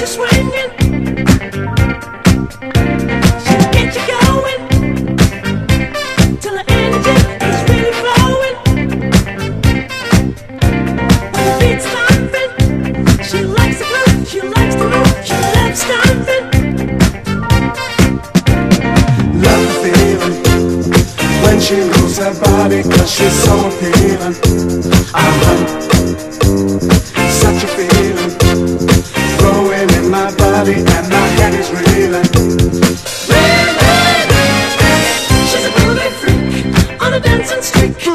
you swinging. She'll get you going till the energy is really flowing. When the beat's thumping, she likes the groove, she likes the move, she loves stomping. Love the feeling when she moves her body, 'cause she's so appealing. Such a feeling growing in my body, and my head is reeling. She's a groovy freak on a dancing streak.